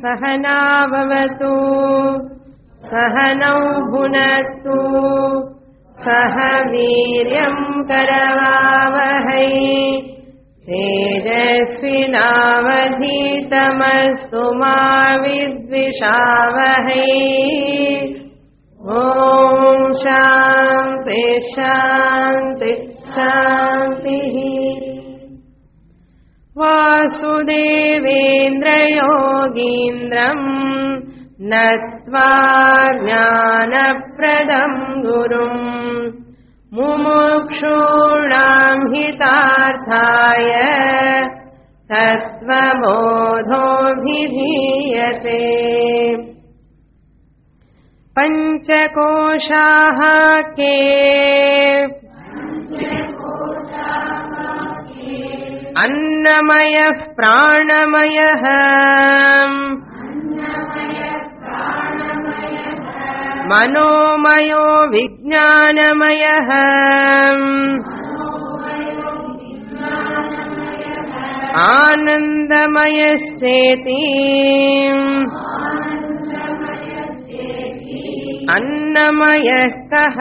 सहना भवतु सहनौ भुनक्तु सह वीर्यं करवावहै तेजस्विनावधीतमस्तु मा विद्विषावहै ॐ शान्ति शान्ति शान्तिः वासुदेवेन्द्रयोगीन्द्रम् नत्वा ज्ञानप्रदं गुरुम् मुमुक्षूणां हितार्थाय तत्त्वबोधोऽभिधीयते पञ्चकोशाः के अन्नमयः प्राणमयः मनोमयो विज्ञानमयः आनन्दमयश्चेति अन्नमयः कः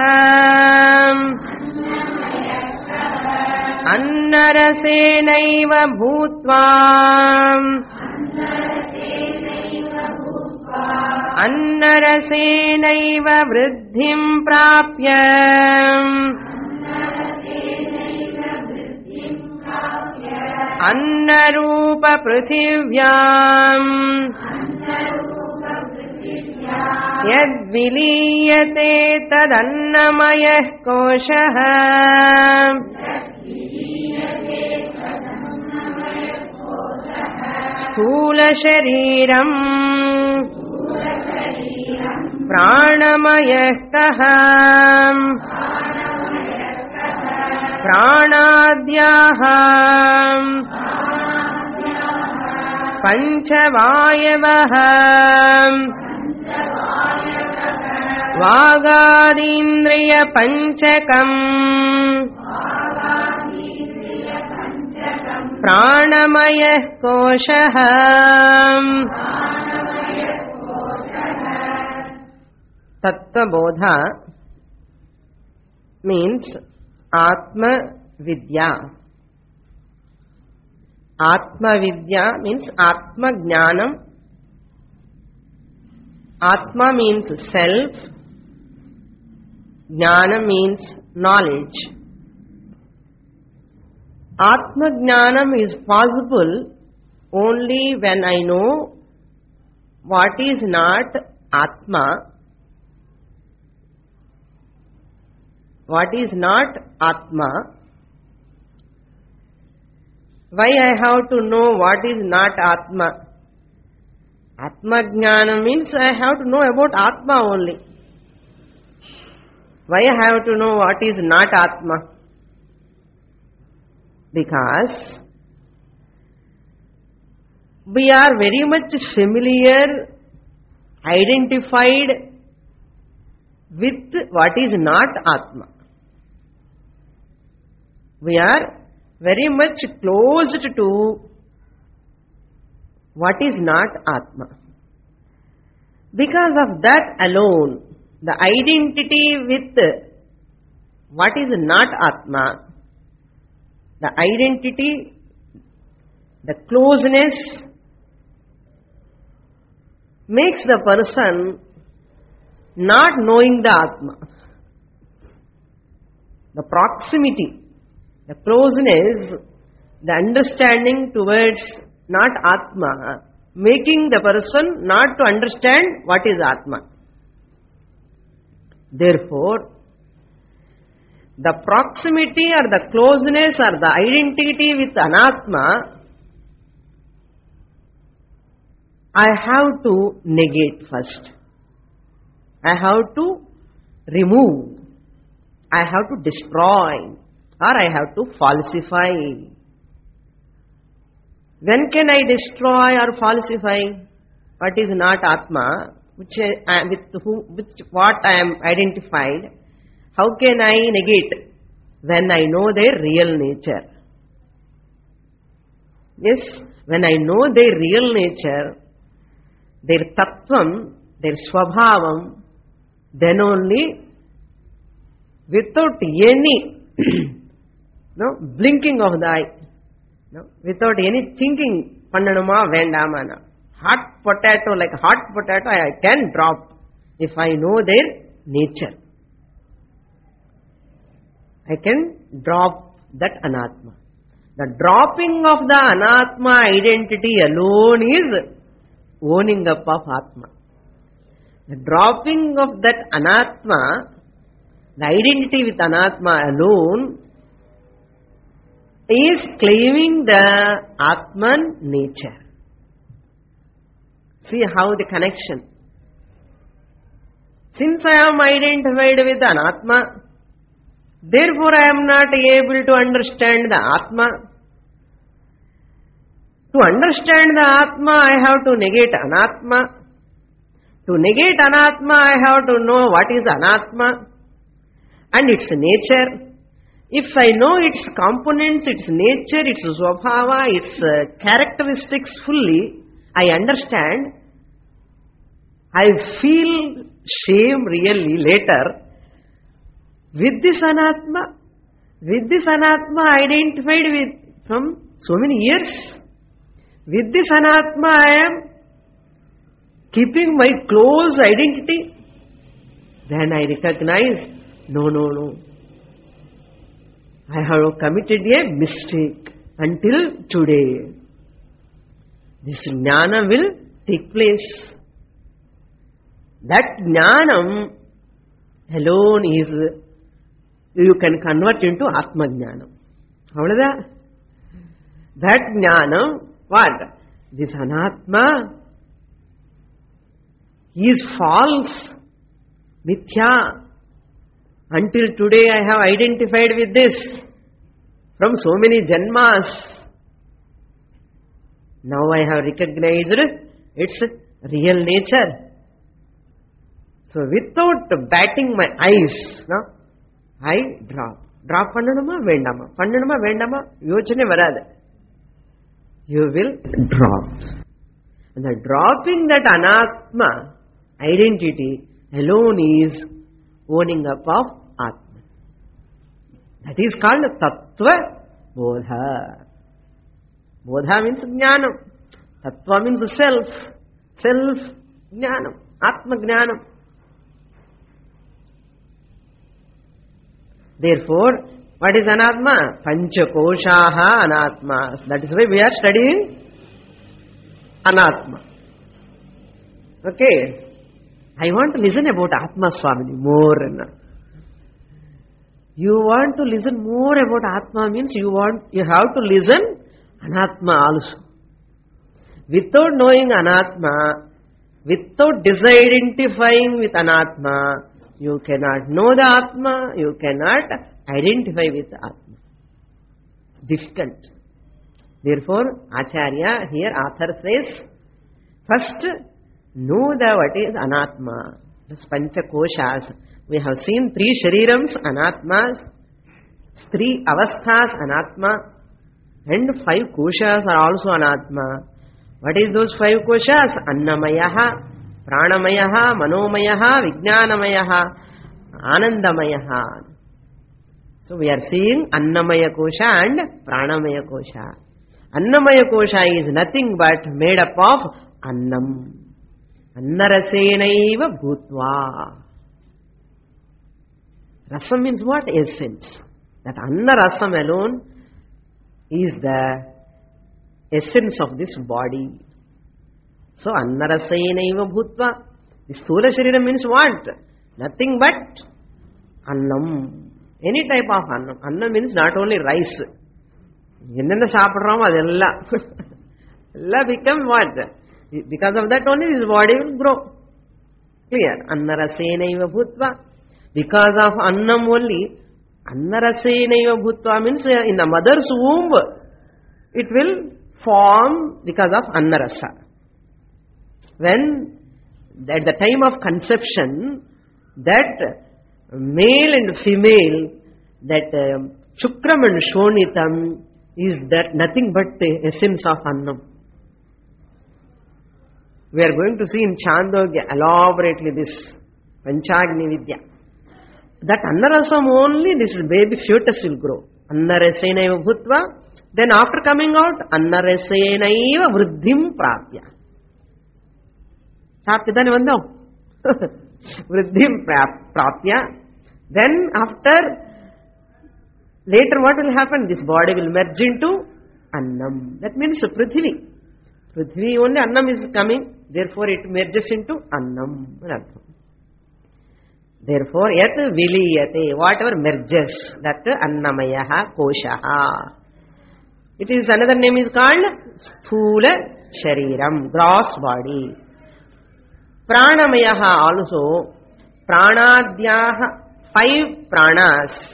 अन्नरसेनैव भूत्वा अन्नरसेनैव वृद्धिं प्राप्य अन्नरूपपृथिव्याम् यद्विलीयते तदन्नमयः कोशः स्थूलशरीरम् प्राणमयः कः प्राणाद्याः पञ्चवायवः वागादीन्द्रियपञ्चकम् प्राणमयः कोशः Tattva-bodha means Atma-vidya. Atma-vidya means Atma-jnanam. Atma means self. Jnana means knowledge. Atma-jnanam is possible only when I know what is not Atma. What is not Atma? Why I have to know what is not Atma? Atma Jnana means I have to know about Atma only. Why I have to know what is not Atma? Because we are very much familiar, identified with what is not Atma. We are very much closed to what is not Atma. Because of that alone, the identity with what is not Atma, the identity, the closeness makes the person not knowing the Atma. The proximity, the closeness, the understanding towards not Atma, making the person not to understand what is Atma. Therefore, the proximity or the closeness or the identity with Anatma, I have to negate first. I have to remove. I have to destroy. Or I have to falsify. When can I destroy or falsify what is not Atma, with what I am identified? How can I negate? When I know their real nature. Yes, when I know their real nature, their tattvam, their swabhavam, then only, without any blinking of the eye, without any thinking, pannanuma vendamana. Hot potato, like hot potato, I can drop if I know their nature. I can drop that anatma. The dropping of the anatma identity alone is owning up of atma. The dropping of that anatma, the identity with anatma alone, is claiming the atman nature. See how the connection. Since I am identified with anatma, therefore I am not able to understand the atma. To understand the atma, I have to negate anatma. To negate anatma, I have to know what is anatma and its nature. If I know its components, its nature, its swabhava, its characteristics fully, I understand. I feel shame really later with this anatma identified with from so many years. With this anatma I am keeping my close identity. Then I recognize, no. I have committed a mistake until today. This jnana will take place. That jnanam alone is, you can convert into Atma Jnanam. How that jnanam, what? This anatma is false, mithya. Until today I have identified with this from so many janmas. Now I have recognized its real nature. So without batting my eyes, I drop. Drop pannanuma vendama, yochane varadu. You will drop. And the dropping that anatma identity alone is owning up of atma. That is called tattva bodha. Bodha means jnanam. Tattva means self. Self jnanam. Atma jnanam. Therefore, what is anatma? Panchakoshaha anatma. That is why we are studying anatma. Okay. I want to listen about Atma Swamini more. You want to listen more about Atma means you have to listen Anatma also. Without knowing Anatma, without disidentifying with Anatma, you cannot know the Atma, you cannot identify with Atma. Difficult. Therefore, Acharya, here author says, first, know what is anatma. This panchakoshas. We have seen 3 sharirams, anatmas, 3 avasthas, anatma, and 5 koshas are also anatma. What is those 5 koshas? Annamayaha, pranamayaha, manomayaha, vijnanamayaha, anandamayaha. So we are seeing Annamaya kosha and Pranamaya kosha. Annamaya kosha is nothing but made up of Annam. Annarasenaiva bhutva. Rasam means what? Essence. That Annarasam alone is the essence of this body. So Annarasenaiva bhutva. The Sthula Shariram means what? Nothing but Annam. Any type of Annam. Annam means not only rice. Enna saapadrom adella. Ella become what? Because of that only his body will grow. Clear? Annarasenaiva bhutva. Because of Annam only, Annarasenaiva bhutva means in the mother's womb, it will form because of Annarasa. When at the time of conception, that male and female, that Shukram and Shonitam is that nothing but the essence of Annam. We are going to see in Chandogya elaborately this Panchagni Vidya. That Annarasam only this baby fetus will grow. Annarasenaiva bhutva. Then after coming out, Annarasenaiva vruddhim prapya. Sapidani vandam. Vruddhim prapya. Then after, later what will happen? This body will merge into Annam. That means Prithvi. Prithvi only Annam is coming. Therefore it merges into Annam. Therefore, yat viliyate, whatever merges, that Annamayaha Koshaha. It is, another name is called Sthula Shariram, gross body. Pranamayaha also, Pranadhyaha, 5 pranas.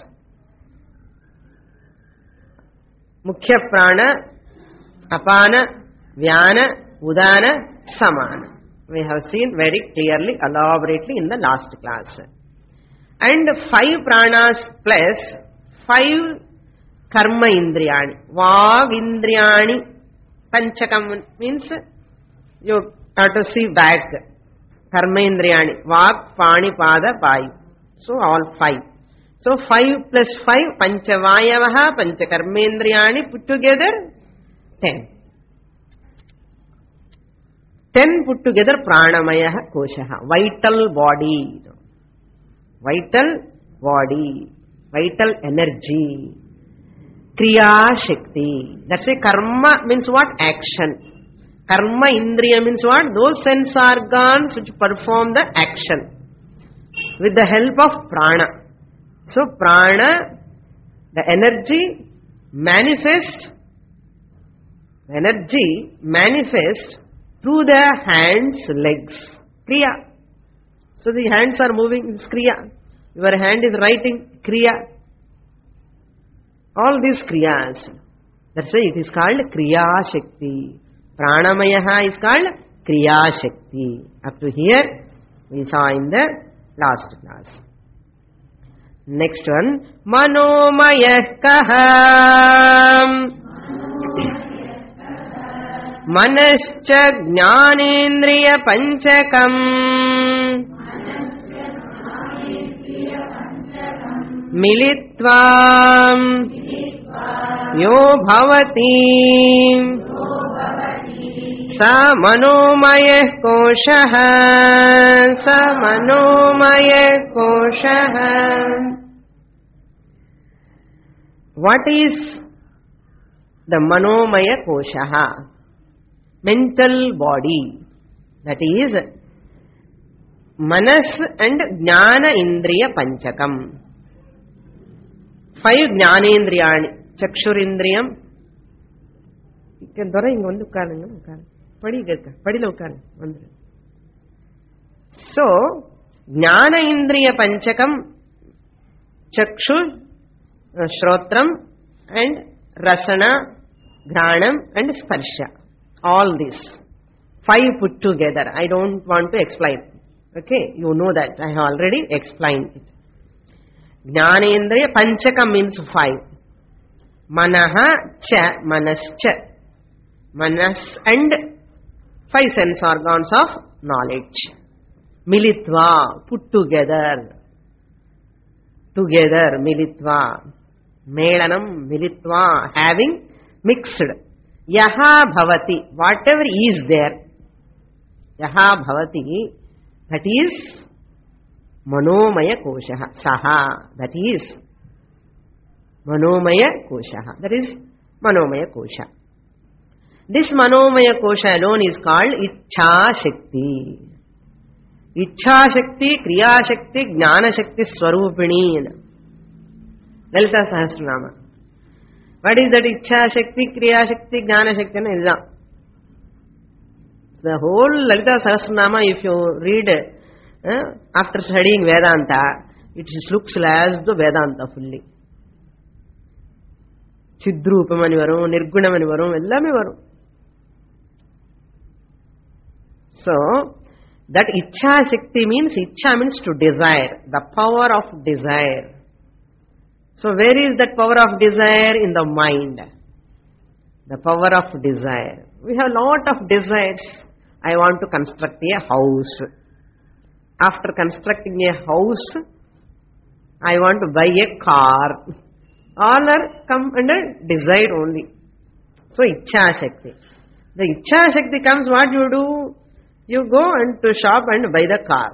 Mukhya prana, Apana, Vyana, Udana, Samana. We have seen very clearly, elaborately in the last class. And 5 pranas plus 5 karma indriyani. Vag indriyani. Panchakam means you have to see back. Karma indriyani. Vag, pani, pada, payu. So all 5. So 5 plus 5, panchavayavaha, panchakarmendriyani put together 10. 10 put together pranamayaha koshaha. Vital body. Vital body. Vital energy. Kriya Shakti. That's a karma means what? Action. Karma indriya means what? Those sense organs which perform the action with the help of prana. So prana, the energy manifest through the hands, legs. Kriya. So the hands are moving, it's Kriya. Your hand is writing, Kriya. All these Kriyas. That's why it is called Kriya Shakti. Pranamayaha is called Kriya Shakti. Up to here, we saw in the last class. Next one, Manomaya Kaha. Manascha Jnanendriya Panchakam Militvam Yo Bhavati Sa Manomaya Koshaha. Sa Manomaya Koshaha. What is the Manomaya Koshaha? Mental body. That is Manas and Jnana Indriya Panchakam. 5 Jnanendriyani. Chakshur Indriyam. So, Jnana Indriya Panchakam, Chakshur, Shrotram and Rasana, Granam and Sparsha. All this 5 put together. I don't want to explain. Okay, you know that. I have already explained it. Jnanendriya Panchaka means 5. Manaha cha, manascha. Manas and 5 sense organs of knowledge. Militva, put together. Together, militva. Melanam, militva, having mixed. Yaha bhavati, whatever is there. Yaha bhavati, that is Manomaya Koshaha. Saha, that is Manomaya Koshaha. That is Manomaya Kosha. This Manomaya Kosha alone is called Ichha Shakti. Ichha Shakti, Kriya Shakti, Jnana Shakti Swarupini. Lalita Sahasranama. What is that Ichha Shakti, Kriya Shakti, Jnana Shakti? The whole Lalita Sahasranama, if you read after studying Vedanta, it looks as the Vedanta fully. Chidrupamani varum, Nirgunamani varum, ellame varum. So, that Ichha Shakti means, Ichha means to desire, the power of desire. So where is that power of desire? In the mind. The power of desire. We have lot of desires. I want to construct a house. After constructing a house, I want to buy a car. All are come under desire only. So, Ichha Shakti. The Ichha Shakti comes, what you do? You go and to shop and buy the car.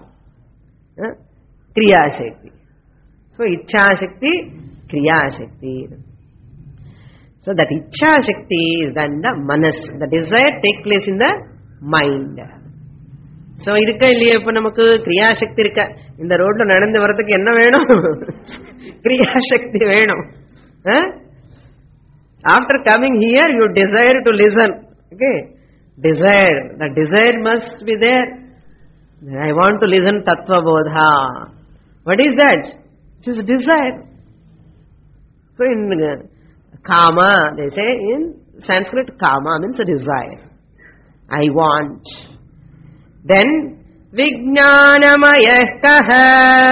Kriya Shakti. So, Ichha Shakti, Kriya Shakti. So, that Ichha Shakti is then the manas. The desire take place in the mind. So, irukka illiya ipo namakku Kriya Shakti irukka. Indha road la nadandhu varadhukku enna venum? Kriya Shakti venum. After coming here, you desire to listen. Okay? Desire. The desire must be there. I want to listen Tattva Bodha. What is that? It is desire. So in Kama, they say in Sanskrit, Kama means a desire. I want. Then, Vijnanamaya kaha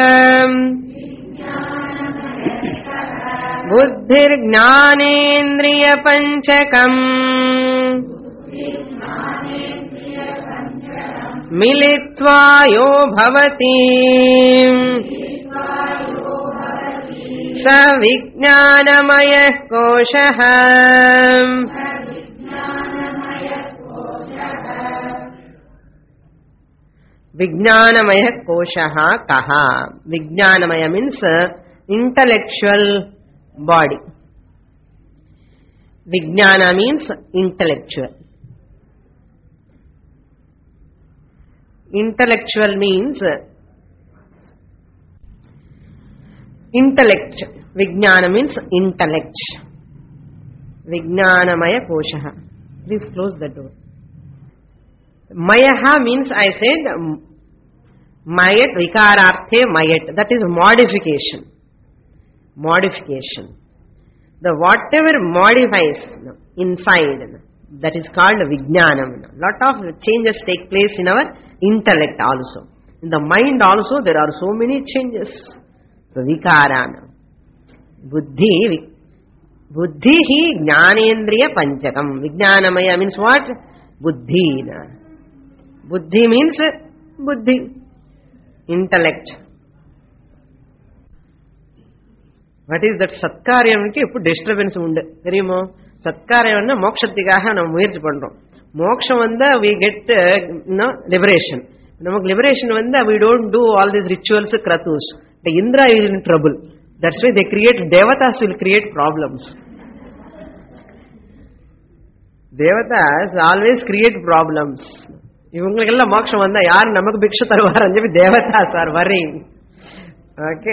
Buddhir Jnanendriya Panchakam Militva yo bhavati Sa Vijnanamaya koshaha Vijnanamaya koshaha kaha. Vijnanamaya means intellectual body. Vijnana means intellectual. Intellectual means intellect. Vijnana means intellect. Vijnanamaya koshaha. Please close the door. Mayaha means, I said, mayat, vikararthe mayat. That is modification. Modification. The whatever modifies inside, that is called Vijnanam. Lot of changes take place in our intellect also. In the mind also there are so many changes. So Vikarana. Buddhi hi Jnanendriya Panchakam. Vijnanamaya means what? Buddhi. Buddhi means buddhi. Intellect. What is that? Satkaryamukku ippu disturbance undu. Theriyuma? Satkaryavanna mokshadikaga nam muyarchi pandrom. Moksha vanda we get liberation. Namak liberation vanda we don't do all these rituals, kratus. The Indra is in trouble. That's why they create, devatas will create problems. Devatas always create problems. இவங்களுக்கெல்லாம் மோட்சம் வந்தா யார் நமக்கு பிக்ஷ தருவார் சொல்லி Devadas are worrying. Okay.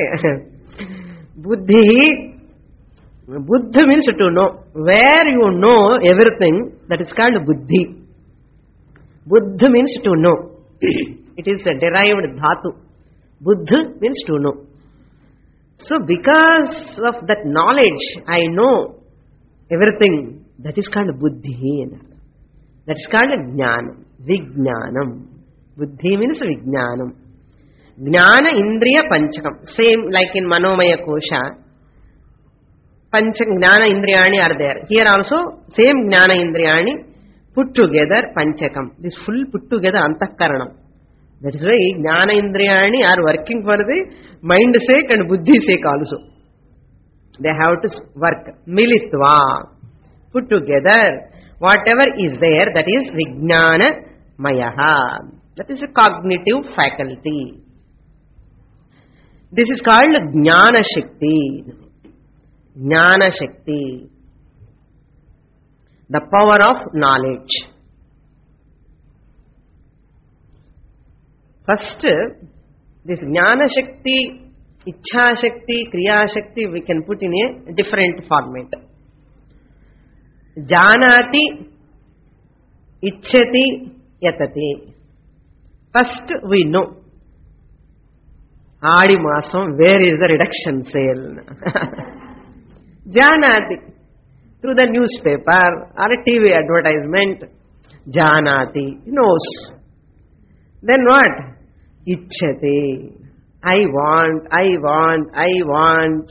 Buddha means to know. Where you know everything, that is called buddhi. Buddha means to know. It is a derived dhatu. Buddha means to know. So because of that knowledge, I know everything. That is called buddhi. That is called jnanam. Vijnanam. Buddhi means vijnanam. Jnana Indriya Panchakam. Same like in Manomaya Kosha. Jnana Indriyani are there. Here also same Jnana Indriyani put together Panchakam. This full put together Antakaranam. That is why Jnana Indriyani are working for the mind sake and buddhi sake also. They have to work. Militva. Put together. Whatever is there, that is Vijnana Mayaha. That is a cognitive faculty. This is called Jnana Shakti. Jnana Shakti. The power of knowledge. First, this Jnana Shakti, Ichha Shakti, Kriya Shakti, we can put in a different format. Janati, Ichchati, Yatati. First, we know. Adi Masam, where is the reduction sale? Janati. Through the newspaper or a TV advertisement. Janati. Knows. Then what? Ichchati. I want.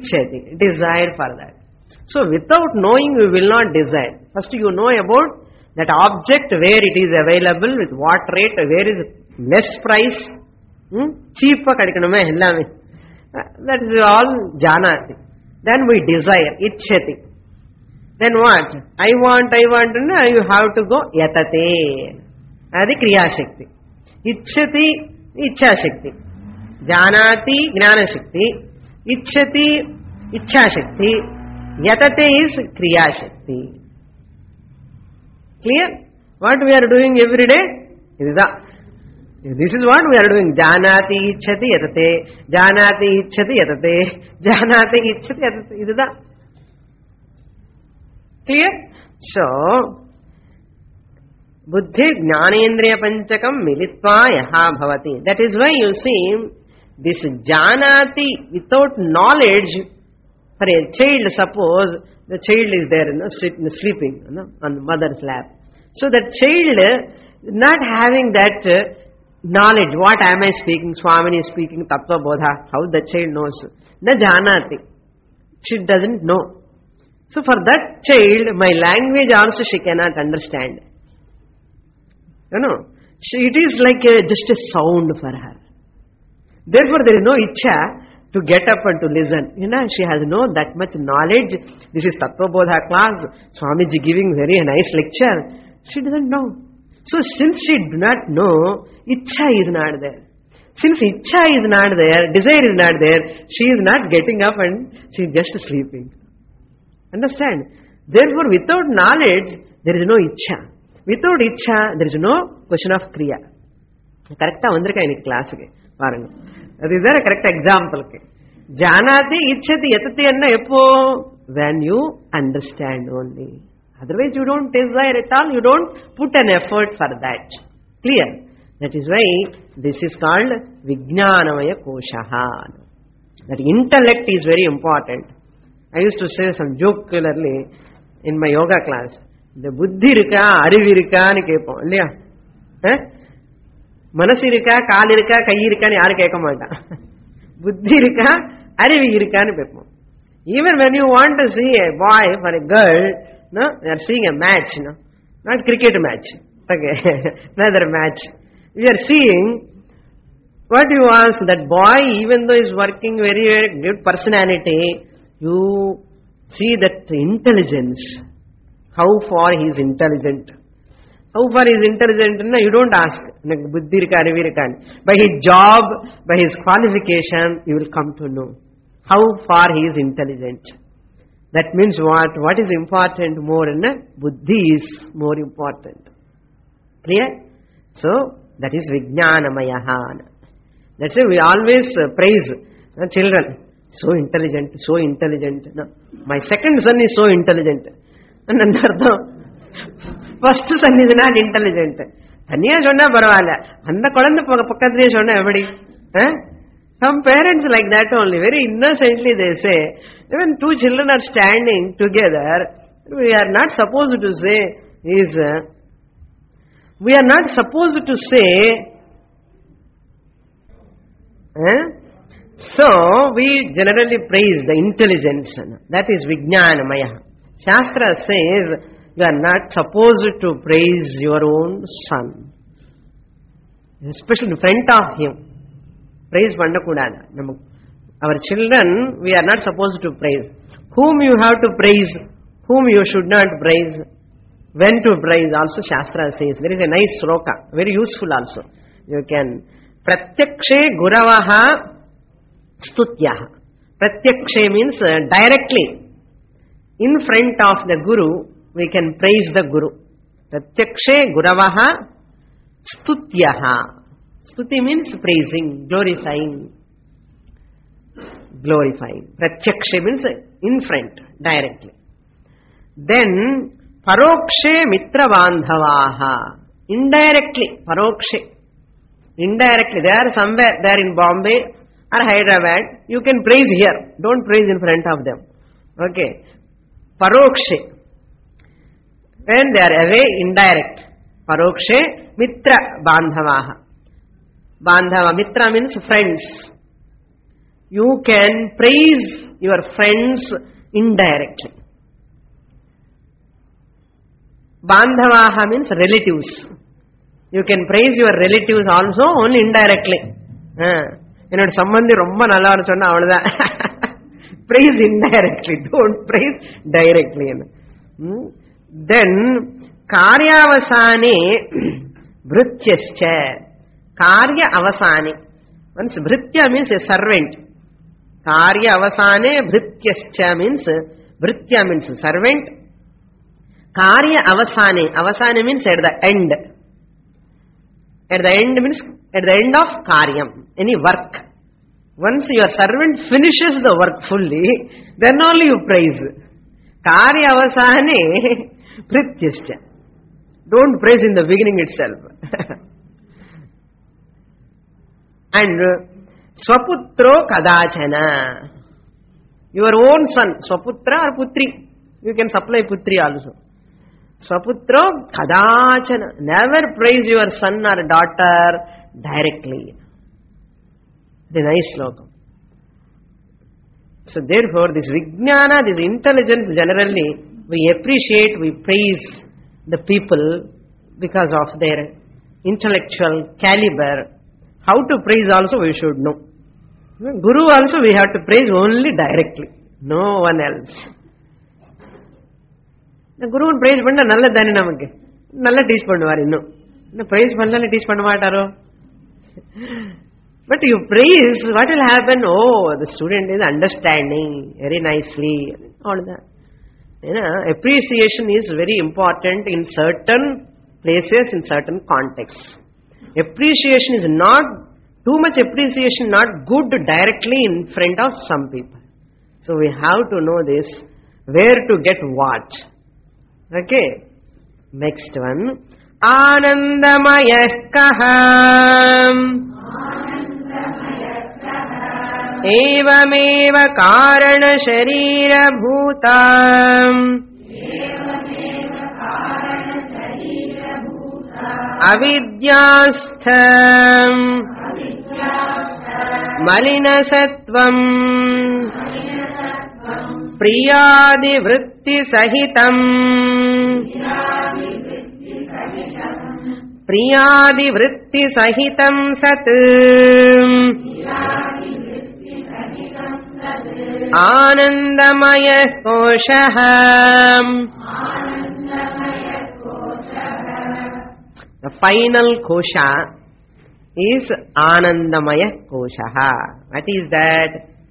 Ichchati. Desire for that. So without knowing, we will not desire. First you know about That object, where it is available, with what rate, where is less price, cheap kadikanume ellame. That is all janati. Then we desire, ichchati. Then what? I want, and you have to go yatate. Adi kriya shakti. Ichchati, ichcha shakti. Janati, gnana shakti. Ichchati, ichcha shakti. Yatate is kriya shakti. Clear? What we are doing every day? This is what we are doing. Janati, ichchati, yatate. Janati, ichchati, yatate. Janati, ichchati, yatate. This is that. Clear? So, buddhi jnanendriya panchakam militva yaha bhavati. That is why you see, this janati without knowledge, for a child, suppose the child is there, sleeping on the mother's lap. So that child not having that knowledge, what am I speaking, Swamini is speaking, Tattva Bodha, how the child knows? Na janati. She doesn't know. So for that child, my language also she cannot understand. It is like just a sound for her. Therefore there is no ichcha to get up and to listen. She has no that much knowledge. This is Tattva Bodha class. Swamiji giving very nice lecture. She doesn't know. So since she do not know, ichcha is not there. Since ichcha is not there, desire is not there, she is not getting up and she is just sleeping. Understand? Therefore without knowledge, there is no ichcha. Without ichcha, there is no question of kriya. Correct? Class. That is a correct example. Janati, ichchati, yatati anna eppo? When you understand only. Otherwise you don't desire at all, you don't put an effort for that. Clear? That is why this is called Vijnanamaya Koshaha. That intellect is very important. I used to say some jocularly in my yoga class. The buddhi irka, arivu irka ni kepom. Illaya? Manasi irka, kaal irka, kai irka ni yaru kekkamata. Buddhi irka, arivu irka ni kepom. Even when you want to see a boy for a girl, they are seeing a match, not cricket match. Okay, another match. We are seeing, what you ask, that boy, even though he is working very good personality, you see that intelligence, how far he is intelligent. How far he is intelligent, you don't ask. By his job, by his qualification, you will come to know how far he is intelligent. That means what? What is important more? Buddhi is more important. Clear? So, that is Vijnanamaya. That's why we always praise children. So intelligent, so intelligent. No. My second son is so intelligent. And first son is not intelligent. Thaniya sonna paravala. Anda kodanda pakkadre sonna everybody. Some parents like that only, very innocently they say, even two children are standing together, we are not supposed to say, we are not supposed to say, so we generally praise the intelligence, that is Vijnanamaya. Shastra says, you are not supposed to praise your own son, especially in front of him. Praise Pandakudana. Our children, we are not supposed to praise. Whom you have to praise, whom you should not praise, when to praise, also Shastra says. There is a nice sloka, very useful also. You can, Pratyakshe Guravaha Stutyaha. Pratyakshe means directly. In front of the Guru, we can praise the Guru. Pratyakshe Guravaha Stutyaha. Stuti means praising, glorifying. Glorifying. Pratyakshe means in front, directly. Then, Parokshe Mitra Bandhavaha. Indirectly, Parokshe. Indirectly, they are somewhere, they are in Bombay or Hyderabad. You can praise here. Don't praise in front of them. Okay. Parokshe. When they are away, indirect. Parokshe Mitra Bandhavaha. Bandhava, Mitra means friends. You can praise your friends indirectly. Bandhavaha means relatives. You can praise your relatives also only indirectly. என்னோட சம்பந்தி ரொம்ப நல்லா சொன்னா அவ்வளவுதான். Praise indirectly, don't praise directly. Then karyavasane bhrityascha. Karya avasane. Once bhritya means a servant. Karya avasane bhrityascha means bhritya means servant. Karya avasane. Avasane means at the end. At the end means at the end of karyam, any work. Once your servant finishes the work fully, then only you praise. Karya avasane prityascha. Don't praise in the beginning itself. And swaputro kadachana. Your own son, swaputra or putri. You can supply putri also. Swaputro kadachana. Never praise your son or daughter directly. The nice slokam. So therefore, this vijnana, this intelligence, generally we appreciate, we praise the people because of their intellectual caliber. How to praise also we should know. Guru also we have to praise only directly, no one else. Guru praise பண்ணா நல்லதானே நமக்கு, நல்லா teach பண்ணுவார். இன்னும் praise பண்ணால teach பண்ண மாட்டாரோ? But you praise, what will happen? Oh, the student is understanding very nicely. All that. Appreciation is very important in certain places, in certain contexts. Appreciation is not, too much appreciation not good directly in front of some people. So we have to know this, where to get what. Okay. Next one. Anandamaya kaham. Evameva karana sharira bhutam. Avidyastham malina sattvam priyadi vritti sahitam priyadi vritti sahitam sat anandamaya koshah. The final kosha is Anandamaya Koshaha. What is that?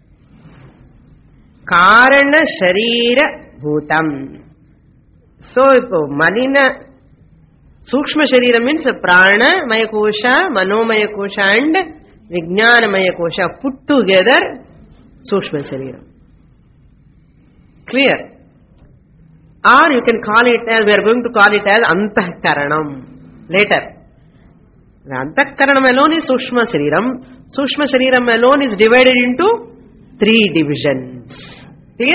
Karana Sharira Bhutam. So, Malina Sukshma Sharira means Prana Maya Kosha, Manomaya Kosha and Vijnanamaya Kosha put together Sukshma Sharira. Clear? Or you can call it as, we are going to call it as Antahkaranam. Later. The Antakaranam alone is Sushma Shariram. Sushma Shariram alone is divided into 3 divisions. Clear?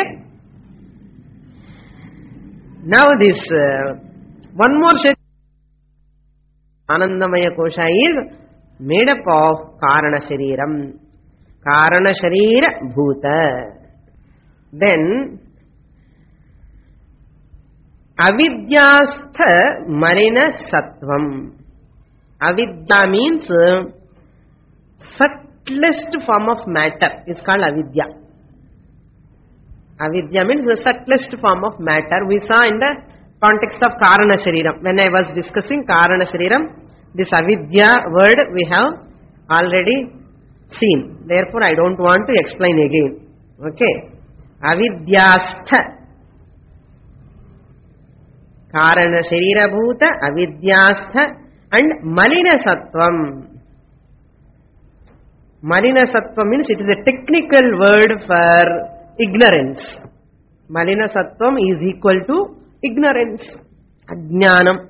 Now this, one more Shariram. Anandamaya Kosha is made up of Karana Shariram. Karana Sharira Bhuta. Then, Avidyastha Malina Sattvam. Avidya means subtlest form of matter. It's called Avidya. Avidya means the subtlest form of matter. We saw in the context of Karana Shariram. When I was discussing Karana Shariram, this Avidya word we have already seen. Therefore, I don't want to explain again. Okay. Avidyastha. Karana Sharira Bhuta, Avidyastha and Malina Sattvam. Malina Sattvam means it is a technical word for ignorance. Malina Sattvam is equal to ignorance. Ajnanam.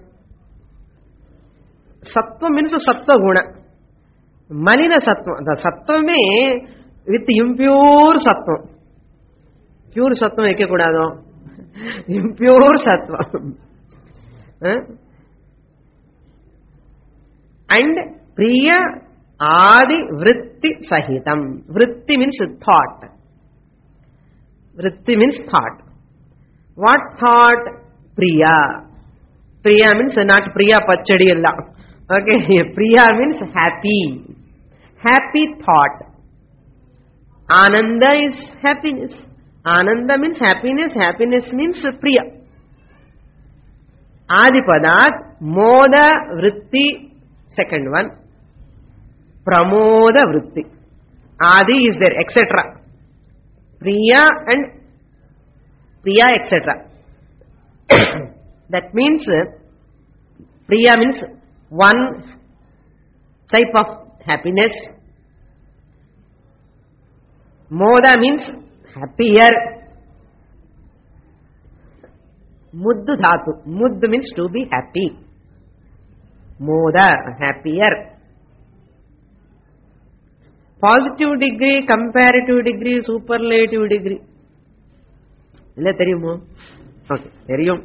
Sattva means Sattva Guna. Malina Sattva. The Sattva means with impure Sattva. Pure Sattva eke kudado. Impure Sattva. And Priya Adi Vritti Sahitam. Vritti means thought. Vritti means thought. What thought? Priya. Priya means not Priya Pachadi illa. Okay, Priya means happy. Happy thought. Ananda is happiness. Ananda means happiness. Happiness means Priya. Adipadat, Moda Vritti, second one. Pramoda Vritti. Adi is there, etc. Priya and Priya, etc. That means Priya means one type of happiness. Moda means happier. Muddu dhatu. Muddu means to be happy. Moda, happier. Positive degree, comparative degree, superlative degree. Illa theriyumo? Okay, theriyum.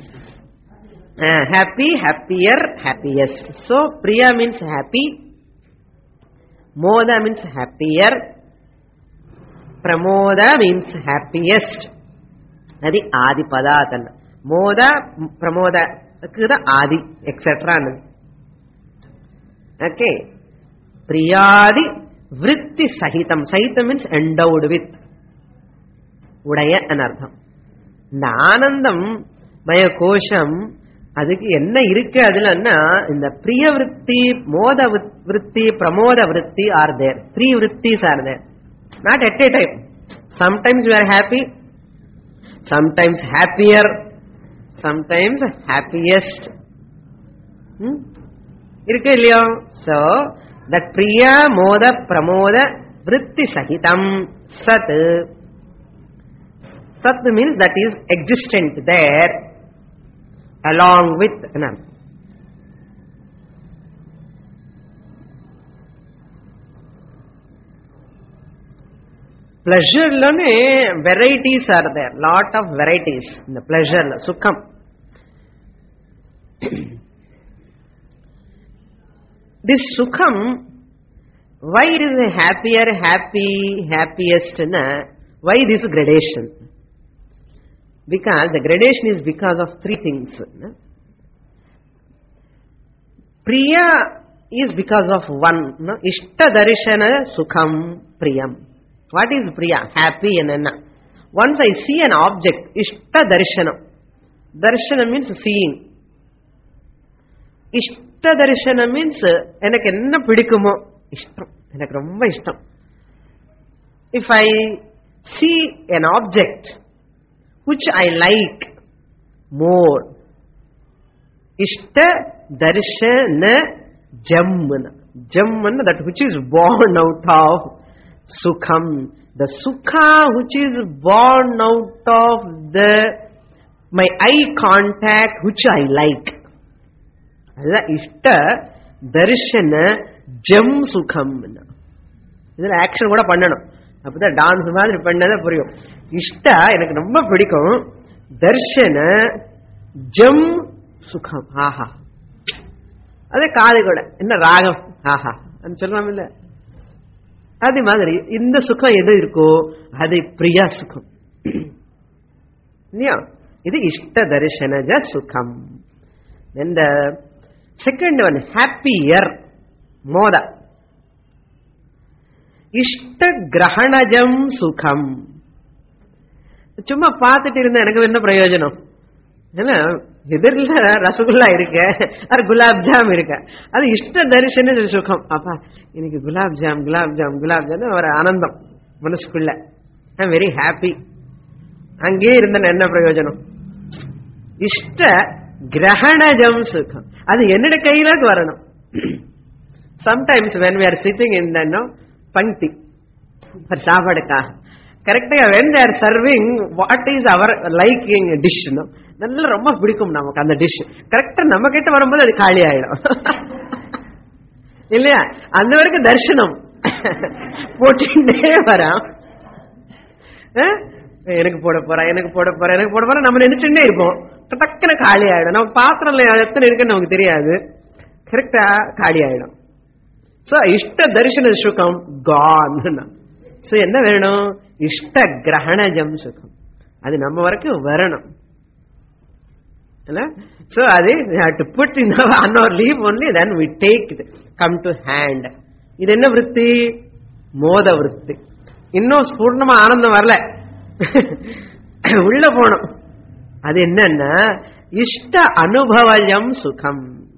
Happy, happier, happiest. So, Priya means happy. Moda means happier. Pramoda means happiest. Adi Adi Padatana. Moda, Pramoda, Adi, etc. Okay. Priyadi Vritti Sahitam. Sahitam means endowed with. Udaya anartham. Nanandam Maya Kosham. அதுக்கு என்ன இருக்கு அதுலன்னா இந்த பிரிய விருத்தி, மோத விருத்தி, பிரமோத விருத்தி ஆர் தேர். 3 விருத்திஸ் are there. Not at a time. Sometimes you are happy, sometimes happier, sometimes happiest. Irukku illaya? So, that Priya, Moda, Pramoda, Vritti Sahitam, Sat. Sat means that is existent there along with another. Pleasure lone varieties are there, lot of varieties in the pleasure, sukham. This sukham, why it is a happier, happy, happiest, why this gradation? Because the gradation is because of 3 things. Priya is because of one, Ishta Darshana Sukham Priyam. What is Priya? Happy and once I see an object, Ishta Darshana. Darshana means seeing. Ishta Darshana means enakku enna pidikumo ishtam. Enakku romba ishtam. If I see an object which I like more, Ishta Darshana Jammana. Jammana, that which is born out of Sukham. The Sukha which is born out of my eye contact which I like. That Ishta Darshana Jam Sukham. This action kuda pannanom. Appo dance maadhiri pannadha puriyum. Ishta enakku romba pidikum. Darshana Jam Sukham. Aha. Ade kaadu kuda enna ragam. Aha. Anu sollaramilla. Adi madhiri indha sukham edu irukko adu Priya Sukham. Niya idu Ishta Darshana ja Sukham. Then the second one, happier, Moda. Ishta Grahanajam Sukham. சும்மா பார்த்துட்டு இருந்தா எனக்கு என்ன பிரயோஜனம்? ஏன்னா எதிரில் ரசகுல்லா இருக்கு, அது குலாப் ஜாம் இருக்கு, அது இஷ்ட தரிசன சுகம். அப்பா இன்னைக்கு குலாப் ஜாம் குலாப் ஜாம் குலாப் ஜாம் ஒரு ஆனந்தம் மனசுக்குள்ள. I am very happy. அங்கே இருந்த என்ன பிரயோஜனம்? இஷ்ட கிரகணஜம் சுகம். அது என்னோட கையில வரணும். Sometimes when we are sitting in the funky for சாப்பாடுக்காக கரெக்டா when they are serving what is our liking dish, நல்ல ரொம்ப பிடிக்கும் நமக்கு அந்த டிஷ். கரெக்டா நம்ம கிட்ட வரும்போது அது காலி ஆயிடும் இல்லையா? அந்த வரைக்கும் தரிசனம் போட்டுட்டே வரோம். எனக்கு போட போறேன் எனக்கு போட போறேன் எனக்கு போட போறேன் நம்ம நினைச்சுட்டே இருப்போம். டக்குன்னு காலி ஆயிடும். நம்ம பாத்திரம் எத்தனை இருக்குன்னு நமக்கு தெரியாது. கரெக்டா காலி ஆயிடும். சோ இஷ்ட தரிசன சுகம் கான். சோ என்ன வேணும்? இஷ்ட கிரகணஜம் சுகம். அது நம்ம வரைக்கும் வரணும். So we have to put on our leaf only, then we take it, come to hand. This is vritti? Moda vritti. Innum spurnama aanandam varala. Ulla ponum. Adu enna? Ishta anubhavayam sukham.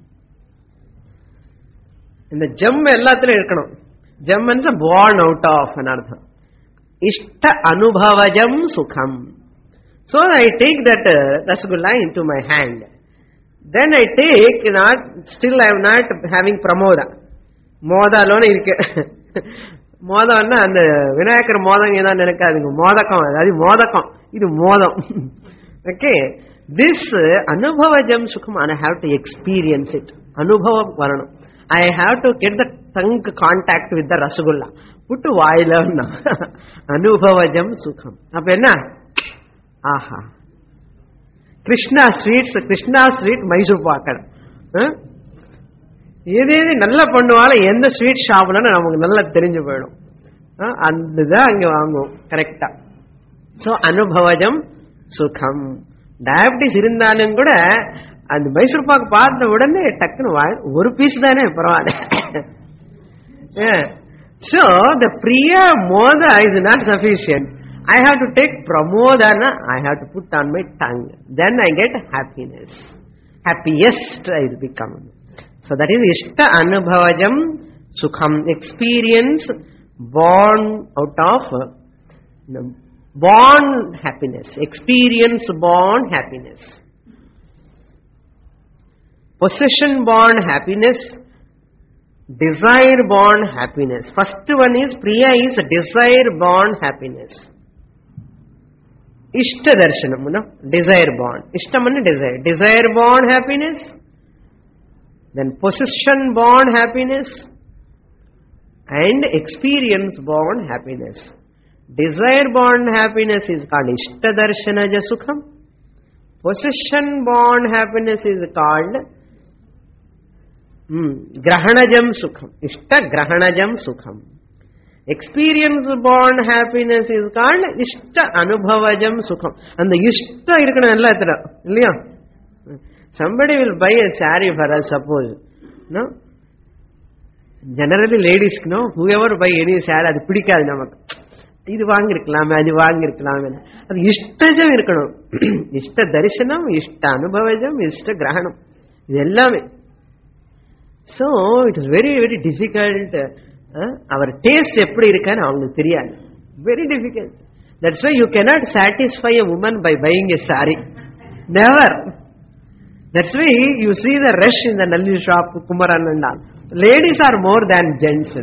இந்த ஜம் எல்லாத்திலும் இருக்கணும். ஜம் means born out of an artham. Ishta anubhavajam sukham. So I take that rasgulla into my hand. Then I take, still I am not having pramoda. Moda alone irukku. Moda anna and Vinayakar modam edha nenakadinga. Modakam adu modakam. Idu modam. Okay. This anubhavajam sukham, I have to experience it. Anubhava varanam. I have to get the tongue contact with the rasgulla. Put vaayila na. Anubhavajam sukham. Appo enna? Aha. Krishna sweet Mysore pak. ஏதேது நல்லா பண்ணுவால எந்த sweet ஷாப்லன்னு நமக்கு நல்லா தெரிஞ்சு போயிடும். அதுதான் அங்கே வாங்குவோம் கரெக்டா. ஸோ அனுபவஜம் சுகம். டயபிட்டிஸ் இருந்தாலும் கூட அந்த மைசூர் பாக்கு பார்த்த உடனே டக்குன்னு ஒரு பீஸ் தானே பரவாயில்ல. ஸோ த பிரியா மோத is not sufficient. I have to take pramodana, I have to put on my tongue. Then I get happiness. Happiest I will become. So that is ishta anubhavajam sukham. Experience born out of born happiness. Experience born happiness. Possession born happiness. Desire born happiness. First one is priya is desire born happiness. Ishta darshanam, desire born. Ishtamanna desire. Desire born happiness. Then possession born happiness. And experience born happiness. Desire born happiness is called Ishta darshanaja sukham. Possession born happiness is called Grahanajam sukham. Ishta Grahanajam sukham. Experience born happiness is called Ishta Anubhavajam sukham. And the Ishta irukana ella ethra illaya. Somebody will buy a saree for us, suppose. No? Generally ladies, whoever buy any saree, adu pidikadu namakku. Idu vaangirukkalame, adu vaangirukkalame. Adu ishtajam irukanum. Ishta darshanam, Ishta Anubhavajam, Ishta Grahanam. Idu ellame. So it is very, very difficult. Our taste eppadi irukanu avangalukku theriyadu. Very difficult. That's why you cannot satisfy a woman by buying a saree. Never. That's why you see the rush in the Nalli shop, Kumaran and all. Ladies are more than gents.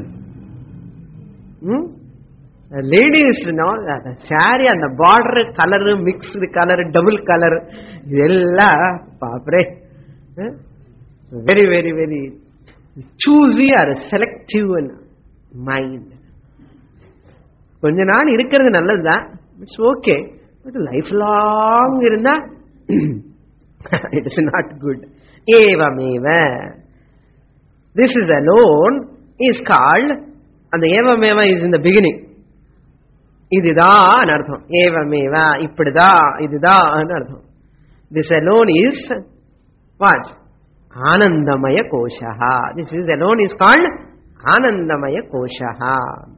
Ladies, the saree and the border color, mixed color, double color, ella papre. Very, very, very choosy or selective mind. கொஞ்ச நாள் இருக்கிறது நல்லதுதான். It's okay. But life long இருந்தா it is not good. Evameva. This is alone is called, and the evameva is in the beginning. Idida an artham. Evameva, ippadida, idida an artham. This alone is what? Anandamaya koshaha. This is alone is called Anandamaya koshaha.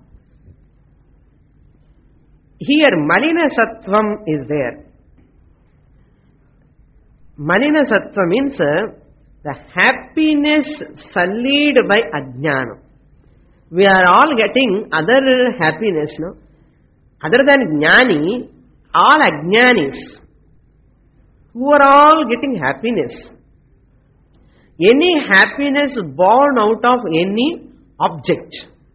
Here Malina Sattvam is there. Malina Sattva means the happiness sullied by Ajnana. We are all getting other happiness, no? Other than Jnani, all Ajnanis, who are all getting happiness. Any happiness born out of any object.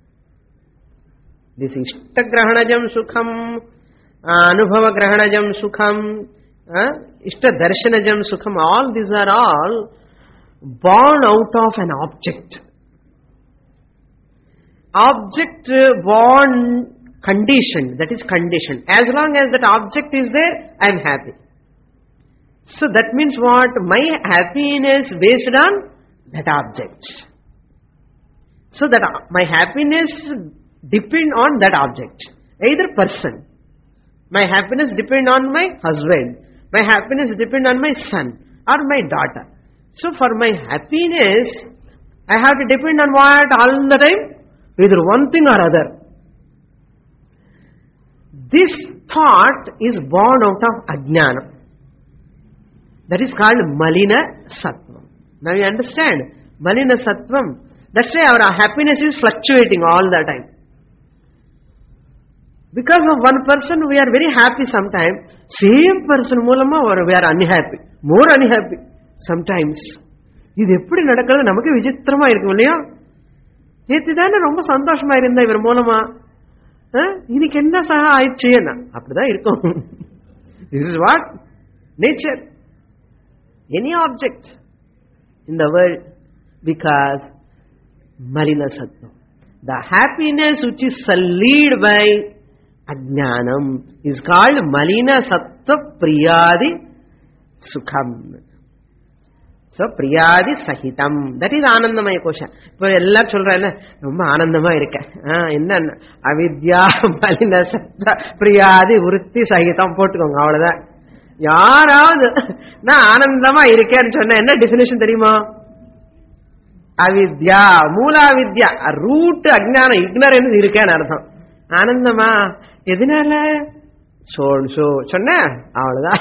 This Ishta Grahanajam Sukham, Anubhava Grahanajam Sukham, Ishta Darshanajam Sukham, all these are all born out of an object. Object born condition, that is condition. As long as that object is there, I am happy. So that means what? My happiness based on that object. So that my happiness depend on that object. Either person. My happiness depend on my husband. My happiness depend on my son. or my daughter. So for my happiness, I have to depend on what all the time? Either one thing or other. This thought is born out of ajnana. That is called malina sattvam. Now you understand? Malina sattvam. That's why our happiness is fluctuating all the time. Because of one person we are very happy sometimes. Same person மூலமா we are unhappy. More unhappy sometimes. இது எப்படி நடக்கிறது நமக்கு விசித்திரமா இருக்கும் இல்லையா? நேத்து தானே ரொம்ப சந்தோஷமா இருந்தா இவர் மூலமா, இன்னைக்கு என்ன சகா ஆயிடுச்சு, அப்படிதான் இருக்கும். This is what? Nature. Any object in the world, because malina sattva. The happiness which is sullied by ajnanam is called malina sattva priyadi sukham. So priyadi sahitam. That is anandamaya kosha. இப்போ எல்லாரும் சொல்றாங்க ரொம்ப ஆனந்தமா இருக்க, என்ன அவித்யா malina sattva priyadi விருத்தி சகிதம் போட்டுக்கோங்க, அவ்வளவுதான். யாராவது நான் ஆனந்தமா இருக்கேன்னு சொன்ன என்ன டெபினிஷன் தெரியுமா? அவித்யா, மூலாவித்யா, ரூட் அஜ்ஞானம், இக்னரன்ஸ் இருக்கேன்னு அர்த்தம். ஆனந்தமா எதனால சொன்ன அவ்வளவுதான்.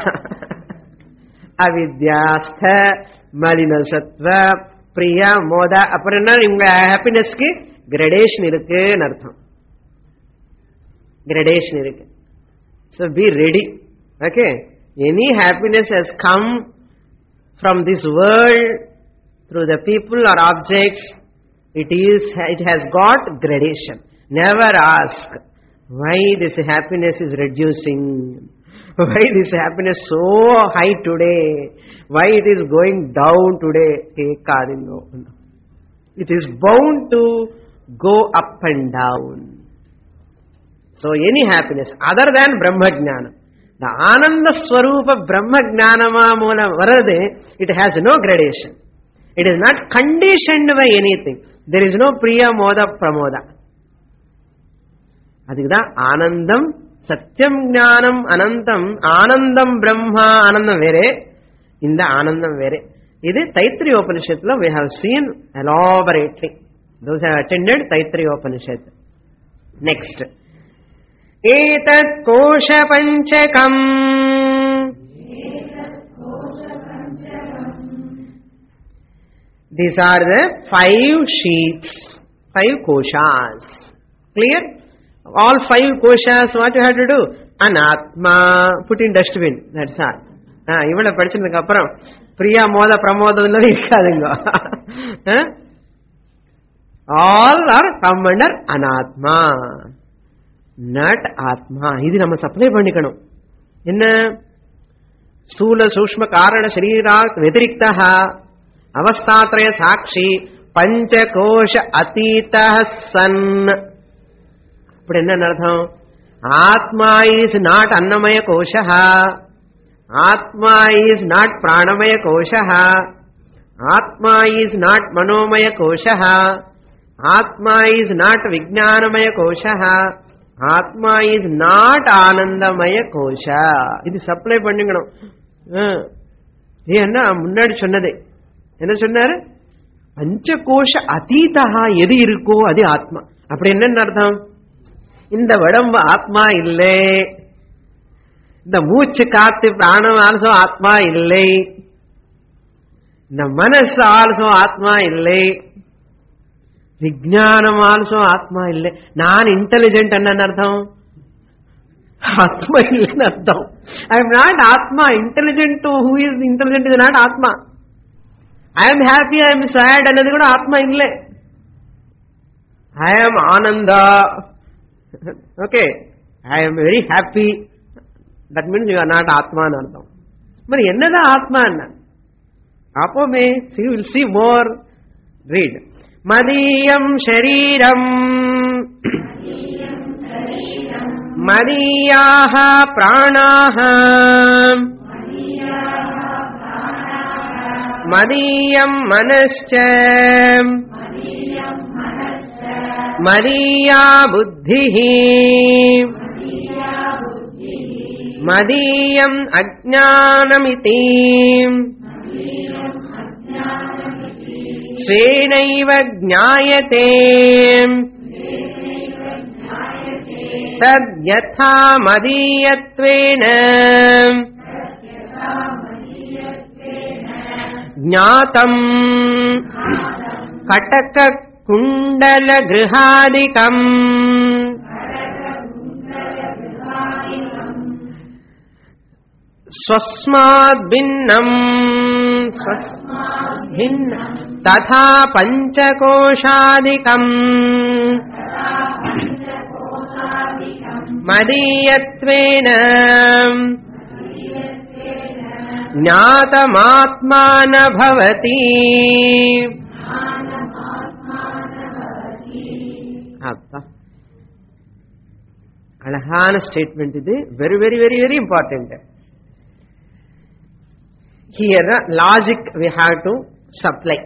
அவித்யாஸ்த மலின சத்வ பிரியா மோத. அப்புறம் என்ன, உங்க ஹாப்பினஸ்க்கு கிரடேஷன் இருக்குன்னு அர்த்தம். கிரடேஷன் இருக்கு. So be ready. Okay. Any happiness has come from this world through the people or objects, it has got gradation. Never ask why this happiness is reducing, why this happiness so high today, why it is going down today. It is bound to go up and down. So any happiness other than Brahma Jnana, the Ananda Swarupa Brahma Jnanama Moola Varade, it has no gradation. It is not conditioned by anything. There is no Priya Moda Pramoda. Adhikda Anandam Satyam Jnanam Anantam Anandam Brahma Anandam Vere. In the Anandam Vere. This is Taittiriya Upanishad. We have seen elaborately. Those have attended Taittiriya Upanishad. Next. Etat kosha panchakam. These are the 5 sheets, 5 koshas. Clear? All 5 koshas, what you have to do? Anatma, put in dustbin. That's all. இவளை படிச்சதுக்கு அப்புறம் பிரியா மோத பிரமோதம் இருக்காதுங்க. All are come under anatma, not atma. இது நம்ம supply பண்ணிக்கணும். என்ன? ஸ்தூல சூக்ஷ்ம காரண சரீராத் வதிரிக்தஹ அவஸ்தாத்ரய சாட்சி பஞ்சகோஷ அதீதஹ சன். அப்படி என்ன அர்த்தம்? ஆத்மா இஸ் நாட் அன்னமய கோஷஹ, ஆத்மா இஸ் நாட் பிராணமய கோஷஹ, ஆத்மா இஸ் நாட் மனோமய கோஷஹ, ஆத்மா இஸ் நாட் விஞ்ஞானமய கோஷஹ, ஆத்மா இஸ் நாட் ஆனந்தமய கோஷ. இது சப்ளை பண்ணிக்கணும். என்ன முன்னாடி சொன்னது என்ன சொன்னாரு? பஞ்சகோஷ அதீதா எது இருக்கோ அது ஆத்மா. அப்படி என்ன அர்த்தம்? இந்த உடம்பு ஆத்மா இல்லை, இந்த மூச்சு காத்து பிராணம் ஆல்சோ ஆத்மா இல்லை, இந்த மனசு ஆல்சோ ஆத்மா இல்லை, விஞ்ஞானம் ஆல்சோ ஆத்மா இல்லை. நான் இன்டெலிஜென்ட் என்ன அர்த்தம்? ஆத்மா இல்லைன்னு அர்த்தம். I am not atma. Intelligent who is intelligent is not atma. I am happy, I am sad annadu kuda atma ille. I am ananda. Okay, I am very happy. That means you are not atma nu artham. Mari ennada atma anna? Apome you will see more. Read. Madiyam shariram madiyaha pranaha madiyam manascha madiya buddhihi madiyam ajnanamiti Svenaiva jnayate tad yatha madiyatvena jnatam kataka kundala grihadikam swasmad binnam tatha panchakoshadikam madiyatvena jnatamatmana bhavati. Alahana statement is very, very, very, very important. Here logic we have to supply.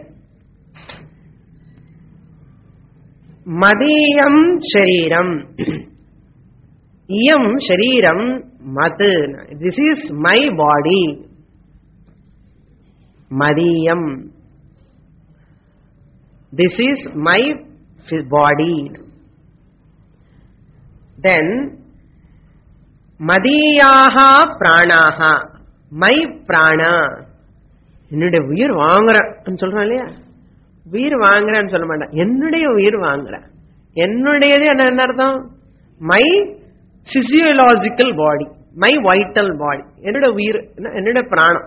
Madiyam shariram. Iyam shariram mat. This is my body. Madiyam. This is my body. Then Madiyaha pranaha. My prana. என்னுடைய உயிர் வாங்குறன்னு சொல்றோம் இல்லையா? உயிர் வாங்குறன்னு சொல்ல மாட்டேன், என்னுடைய உயிர் வாங்குற. என்னுடையது என்ன அர்த்தம்? My physiological body, my vital body. என்னுடைய உயிர், என்னுடைய பிராணம்,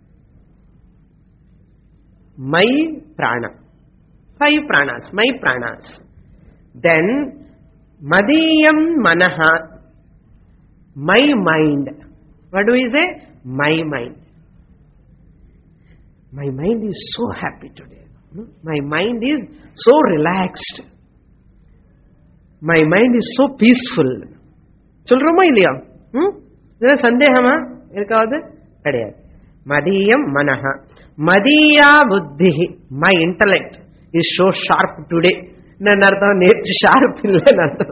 மை பிராணம். 5 pranas, my pranas. Then Madiyam manaha, my mind. What do we say? My mind. My mind is so happy today. My mind is so relaxed. My mind is so peaceful. சொல்றோமா இல்லையா? இது சந்தேகமா இருக்காது? கிடையாது. மதியம் மனஹா. மதியா புத்தி, my intellect is so sharp today. என்ன அர்த்தம்? நேற்று ஷார்ப் இல்லைன்னு அர்த்தம்.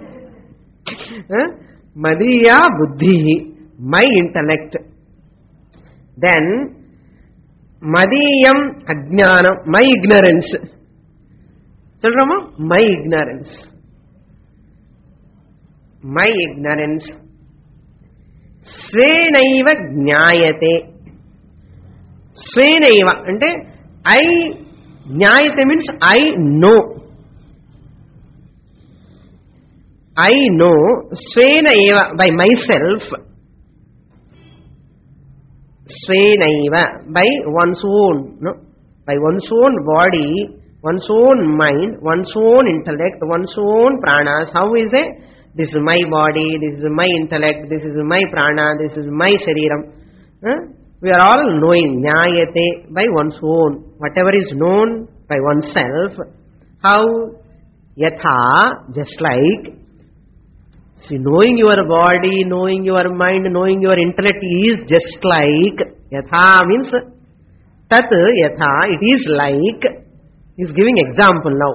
மதியா புத்தி, my intellect. Then Madiyam Ajnanam, my ignorance. சொல்றோமா? My ignorance. My ignorance. Svenaiva jnayate. Svenaiva అంటే I, jnayate means I know. I know. Svenaiva, by myself. Svenaiva, by one's own, no? By one's own body, one's own mind, one's own intellect, one's own pranas. How is it? This is my body, this is my intellect, this is my prana, this is my shariram. We are all knowing, jnayate, by one's own. Whatever is known by oneself. How? Yatha, just like. See, knowing your body, knowing your mind, knowing your intellect is just like. Yatha means tat yatha, it is like. He is giving example now.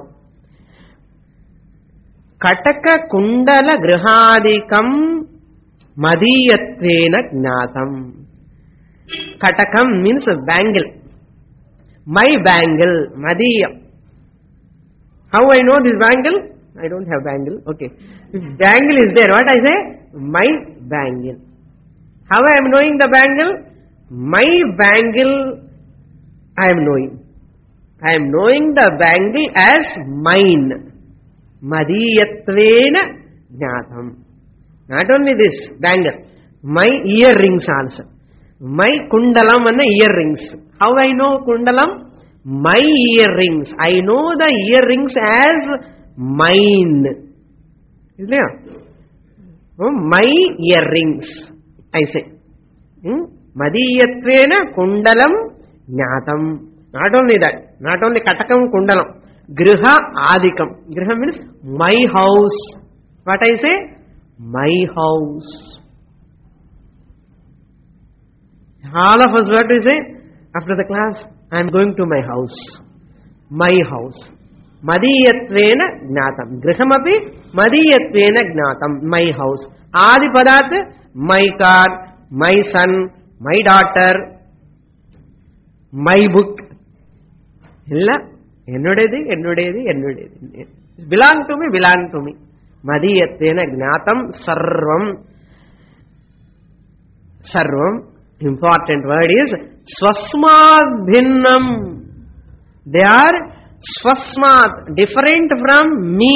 Kataka kundala grihadikam madiyatvena jnatam. Katakam means a bangle. My bangle, madiyam. How I know this bangle? I don't have bangle. Okay. If bangle is there, what I say? My bangle. How I am knowing the bangle? My bangle I am knowing. I am knowing the bangle as mine. Madiyatvena jnatam. Not only this bangle, my earrings also. My kundalam and earrings. How I know kundalam? My earrings. I know the earrings as mine. Isn't it? My earrings, I say. Madiyatvena kundalam jnatam. Not only that, not only katakam kundalam, griha adikam. Griha means my house. What I say? My house. All of us, what do we say? After the class, I am going to my house. My house. Madiyatvena jnatam. Grihamapi madiyatvena jnatam. My house. Adi padat, my car, my son, my daughter. my book. Illa ennudedi, ennudedi, ennudedi. Belong to me, belong to me. Madhiyattena jnatam sarvam. Sarvam, important word is swasmat bhinnam. They are swasmat, different from me.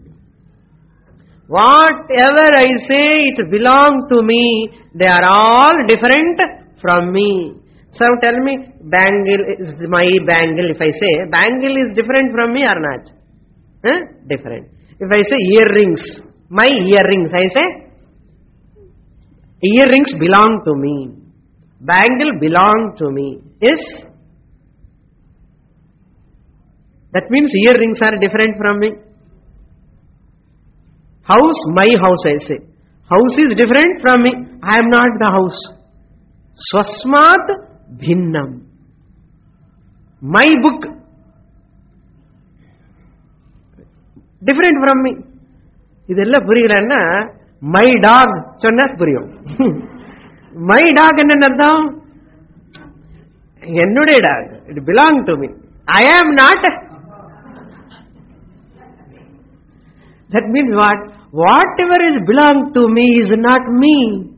Whatever I say, it belongs to me. They are all different from me. So tell me, bangle is my bangle. If I say, bangle is different from me or not? Different. If I say earrings, my earrings, I say, earrings belong to me. Bangle belong to me. Yes? That means earrings are different from me. House, my house, I say. House is different from me. I am not the house. Swasmat bhinnam. My book, different from me. Idella puriyalana, my dog sonna puriyum. My dog enna ardham? Ennude dog. It belongs to me. I am not. That means what? Whatever is belong to me is not me.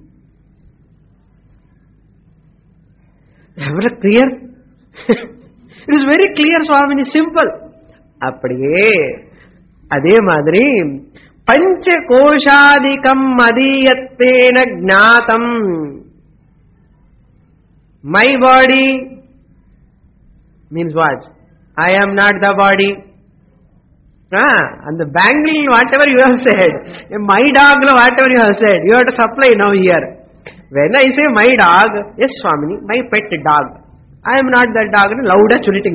Ever clear? It is very clear, Swamini, simple. Appadiye adhe madri pancha koshadikam madhiyattena jnatam. My body means what? I am not the body. And the bangle, whatever you have said, my dog, whatever you have said, you have to supply now here. When I say my dog, yes Swamini, my pet dog. I am not that dog, louder chulitting.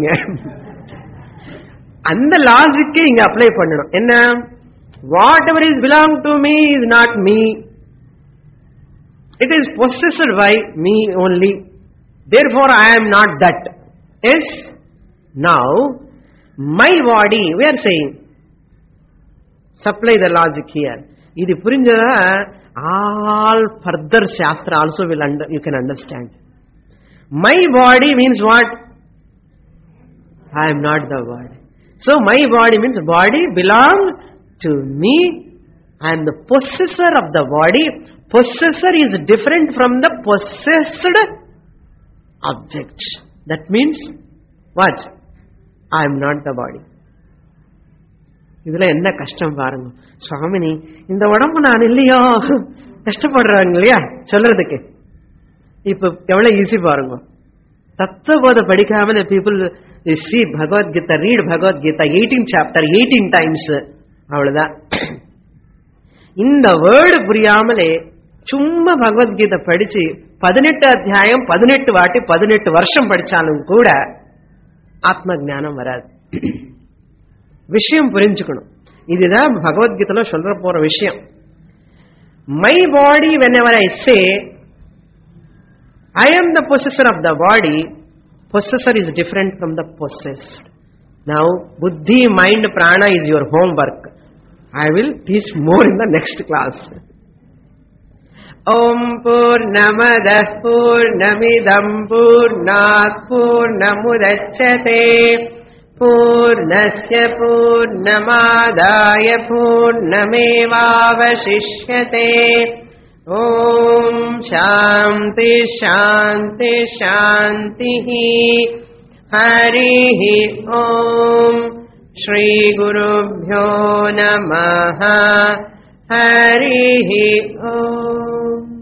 And the logic inga apply pannanum. Enna? Whatever is belong to me is not me. It is possessed by me only. Therefore I am not that. Yes? Now, my body, we are saying, supply the logic here. Idu purinjada, all further shastra also you can understand. My body means what? I am not the body. So my body means body belongs to me. I am the possessor of the body. Possessor is different from the possessed object. That means what? I am not the body. Idhula enna kashtam paarenga. Swamini, indha udambu naan illiyo kashtapadranga illaya solradhukku. Ipo evlo easy paarenga. Tattva-bodha padikkamala people see Bhagavad Gita, read Bhagavad Gita 18 chapter 18 times. Avladha. இந்த word புரியாமலே சும்மா பகவத்கீதை படிச்சு 18 அத்தியாயம் 18 வாட்டி 18 வருஷம் படிச்சாலும் கூட ஆத்ம ஞானம் வராது. விஷயம் புரிஞ்சுக்கணும். இதுதான் பகவத்கீதையில சொல்ற போற விஷயம். My body, whenever I say I am the possessor of the body, possessor is different from the possessed. Now, buddhi, mind, prana is your homework. I will teach more in the next class. Om Purnamadah Purnamidam Purnat Purnamudachyate Purnasya Purnamadaya Purnamevavashishyate. Om Shanti Shanti Shanti. Harihi Om. Shri Gurubhyo Namaha. Harihi Om.